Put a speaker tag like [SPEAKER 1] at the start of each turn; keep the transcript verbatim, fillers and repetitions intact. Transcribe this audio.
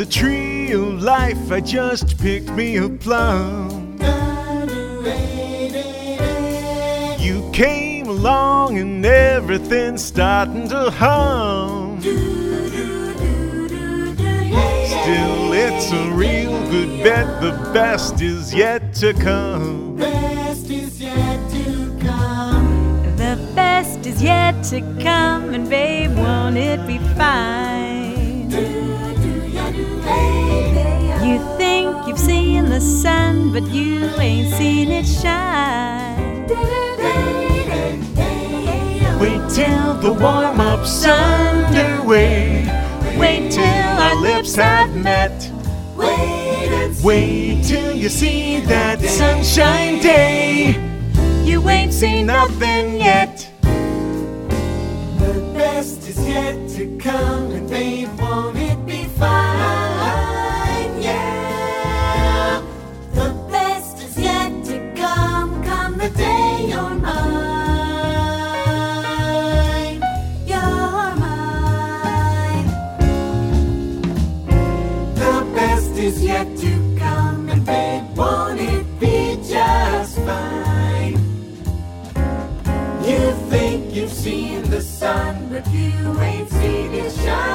[SPEAKER 1] the tree of life, I just picked me a plum. You came along and everything's starting to hum. Still, it's a real good bet, the best is yet to come.
[SPEAKER 2] Best is yet to come.
[SPEAKER 3] The best is yet to come, and babe, won't it be fine? You think you've seen the sun, but you ain't seen it shine.
[SPEAKER 1] Wait till the warm-up's underway. Wait till our lips have met. Wait till you see that sunshine day.
[SPEAKER 3] You ain't seen nothing yet.
[SPEAKER 2] The best is yet to come, and babe, won't it be fine? Yeah. The best is yet to come, come the day you're mine. You're mine. The best is yet to come, and babe, won't it be just fine? You think you've seen the sun, but you ain't seen it shine.